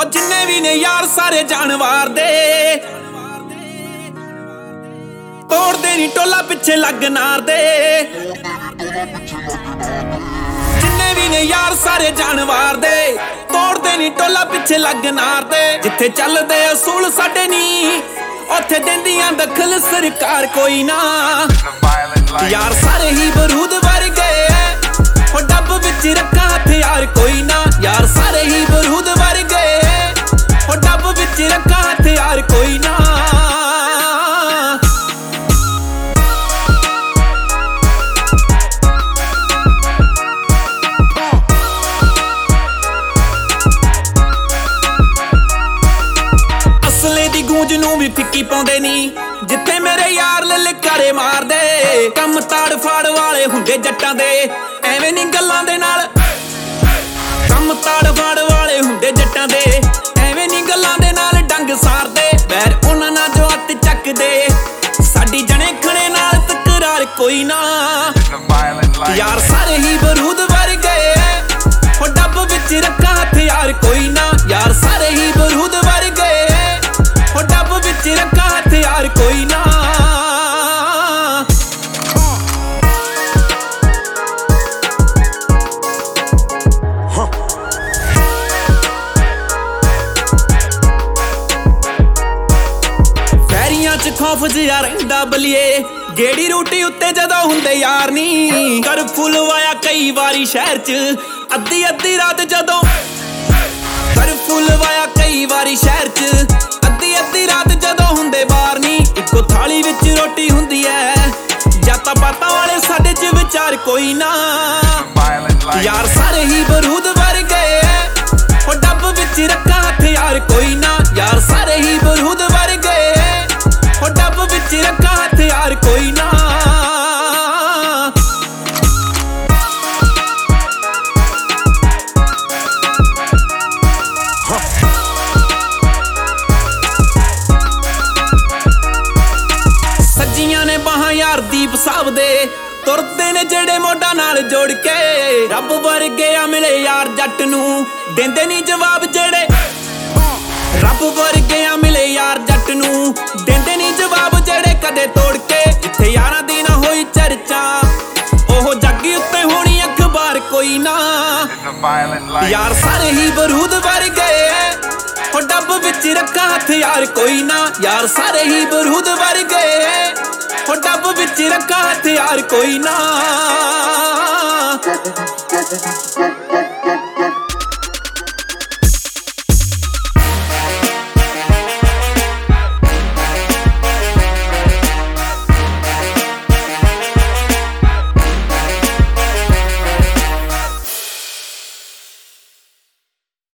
हो जिन्ने भी ने यार सारे जानवार दे तोड़दे नी टोला पिछे लग नार दे जिन्ने भी ने यार सारे जानवार दे तोड़दे नी टोला पिछे लग नार दे जिथे चलदे असूल साडे नी उत्थे देंदियां दखल सरकार कोई ना यार सारे ही बरूद वर्गे हो डब विच रखा हथियार कोई ना यार सारे ही बरूद वर्गे हो डब विच रखा हथियार कोई ना असले दी गूंज नूं भी फिक्की पाउंदे नी जिथे मेरे यार ललकारे मार दे कम ताड़ फाड़ वाले हुंदे जट्टां दे एवें नी गल्लां दे नाल कम ताड़ फाड़ वाले हुंदे जट्टां दे एवें नी गल्लां दे नाल डंग सार दे बैर उन्हां नाल जो हत्थ चक दे साडी जणे खणे नाल तकरार कोई ना यार सारे ही बरूद वर्गे हो डब विच रखा हथियार कोई ना यार सारे ही बरूद वर्गे हो डब विच रखा हथियार कोई ना फैरियां च खौफ जिहा रहिंदा बलिए गेड़ी रूटी उत्ते जदों हुंदे यार नी कर फुल वाया कई वारी शहर च अद्धी अद्धी रात जदों कर फुल वाया कई वारी शहर च अद्धी अद्धी रात जदों हुंदे बार नी इक्को थाली विच रोटी हुंदी है जाता पाता वाले साडे च विचार कोई ना यार सारे ही बरूद वर्गे हो डब विच रखा हथियार कोई ना यार सारे ही बरूद वर्गे हो डब विच रखा हथियार कोई ना सज्जियां ने बाहां यार दीप साहब दे तुरदे ने जेड़े मोढा नाल जोड़ के रब वर्गे आ मिले यार जट नूं देंदे नी जवाब जेड़े रब वर्गे आ मिले यार जट नूं देंदे नी जवाब जेड़े कदे तोड़ के जिथे यारां दी ना होई चर्चा ओह जग्गी उत्ते होनी अखबार कोई ना यार सारे ही बरूद वर्गे हो डब विच रखा हथियार कोई ना यार सारे ही बरूद वर्गे हो डब विच रखा हथियार कोई ना